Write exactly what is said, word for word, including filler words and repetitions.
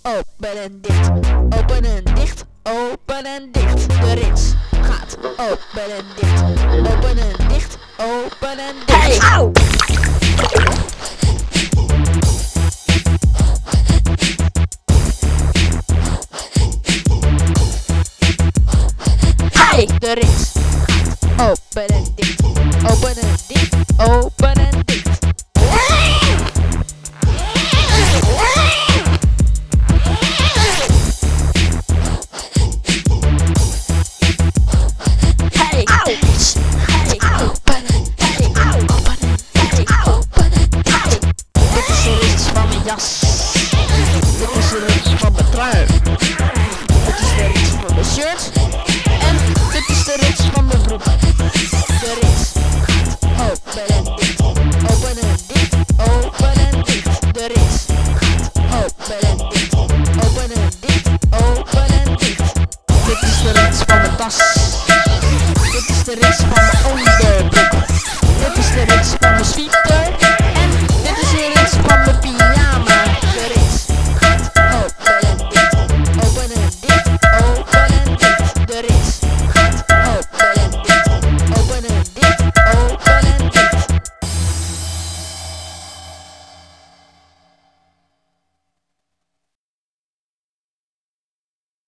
open en dicht, open en dicht, open en dicht. De rits gaat open en dicht, open en dicht, open en dicht. Hey, au! Hey, de rits gaat open en dicht, open en dicht, open en dicht. Jas. Dit is de rits van mijn trui. Dit is de rits van mijn shirt. En dit is de rits van mijn broek. De rits gaat open en dicht, open en dicht, open en dicht. De rits gaat open en dicht, open en dicht, open en dicht. Dit is de rits van mijn tas. Dit is de rits van mijn onderbroek. Dit is de rits van mijn sweater.